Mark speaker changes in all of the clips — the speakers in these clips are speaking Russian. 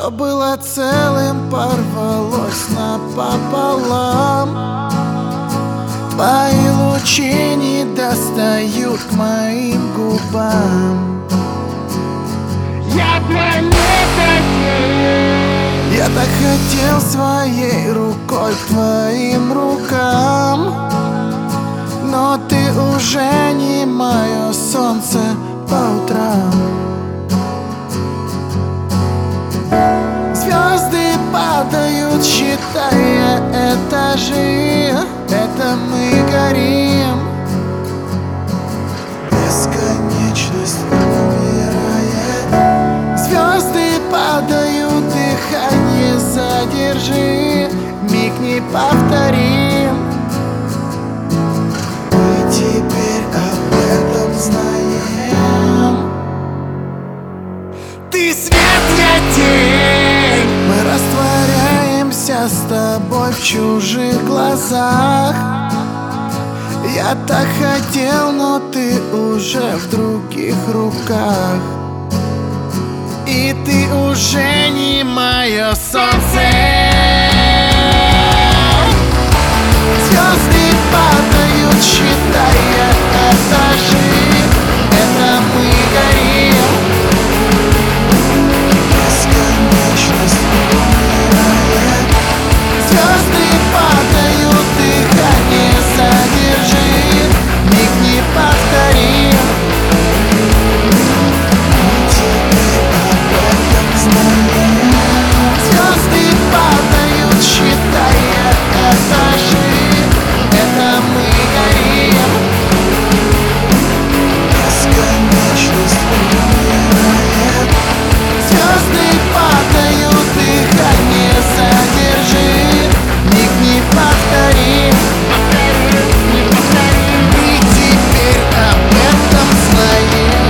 Speaker 1: Что было целым, порвалось напополам. Твои лучи не достают к моим губам.
Speaker 2: Я не хотел.
Speaker 1: Я так хотел своей рукой к твоим рукам, но ты уже не мое солнце по утрам. Звезды падают, считая этажи. Это мы горим. Бесконечность умирает. Звезды падают, дыхание задержи. Миг не повторим. Мы теперь об этом знаем. Ты свет, я тень. Мы растворяемся с тобой в чужих глазах. Я так хотел, но ты уже в других руках. И ты уже не мое солнце. Звезды падают, считая этажи. Это мы горим. Бесконечность умирает. Звезды падают, дыхание задержи. Миг не повторим. Мы теперь об этом знаем. Звезды падают, считая этажи. Это мы горим. Бесконечность умирает. Звезды падают, дыхание задержи. Миг не повторим. Мы теперь об этом знаем.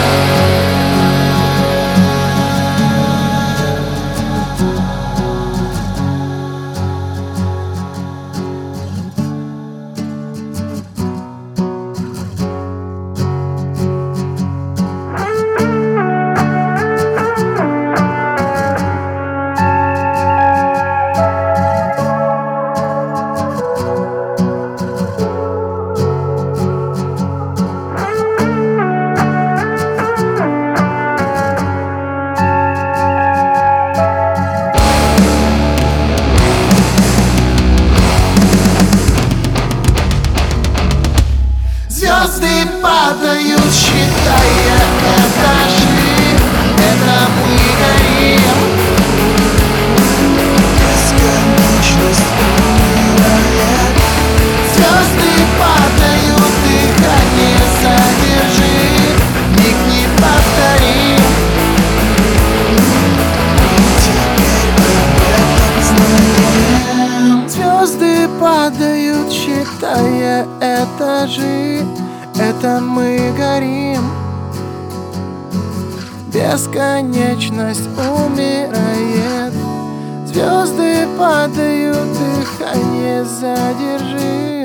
Speaker 1: Звезды падают, считая этажи. Это мы горим. Бесконечность умирает. Звезды падают, дыхание задержи. Миг не повторим. Мы теперь об этом знаем. Звезды падают, считая этажи. Это мы горим. Бесконечность умирает. Звезды падают, дыхание задержи.